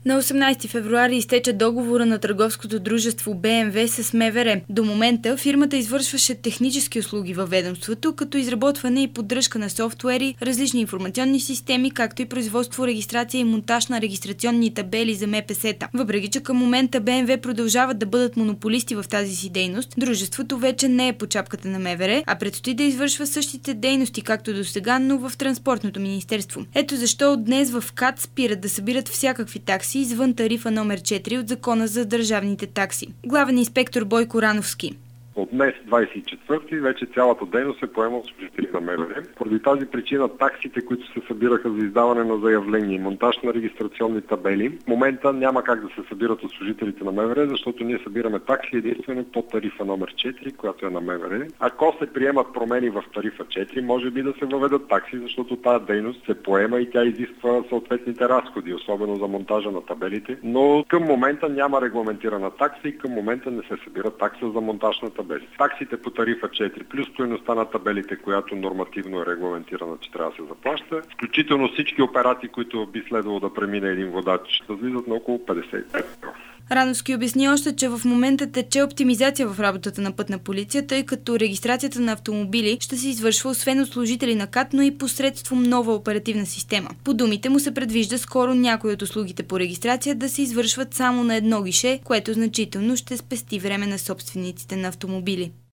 На 18 февруари изтече договора на търговското дружество БМВ с МВР. До момента фирмата извършваше технически услуги във ведомството, като изработване и поддръжка на софтуери, различни информационни системи, както и производство, регистрация и монтаж на регистрационни табели за МПС-та. Въпреки че към момента БМВ продължават да бъдат монополисти в тази си дейност, дружеството вече не е по чапката на МВР, а предстои да извършва същите дейности, както досега, но в Транспортното министерство. Ето защо от днес в КАТ спират да събират всякакви такси извън тарифа номер 4 от Закона за държавните такси. Главен инспектор Бойко Рановски. От днес, 24-ти, вече цялата дейност се поема от служители на МВР. Поради тази причина таксите, които се събираха за издаване на заявления и монтаж на регистрационни табели, в момента няма как да се събират от служителите на МВР, защото ние събираме такси единствено по тарифа номер 4, която е на МВР. Ако се приемат промени в тарифа 4, може би да се въведат такси, защото тази дейност се поема и тя изисква съответните разходи, особено за монтажа на табелите. Но към момента няма регламентирана такса и към момента не се събира такса за монтаж на табели. Таксите по тарифа 4 плюс стойността на табелите, която нормативно е регламентирана, че трябва да се заплаща, включително всички операции, които би следвало да премине един водач, възлизат на около 55 евро. Рановски обясни още, че в момента тече оптимизация в работата на Пътна полиция, тъй като регистрацията на автомобили ще се извършва освен от служители на КАТ, но и посредством нова оперативна система. По думите му се предвижда скоро някои от услугите по регистрация да се извършват само на едно гише, което значително ще спести време на собствениците на автомобили.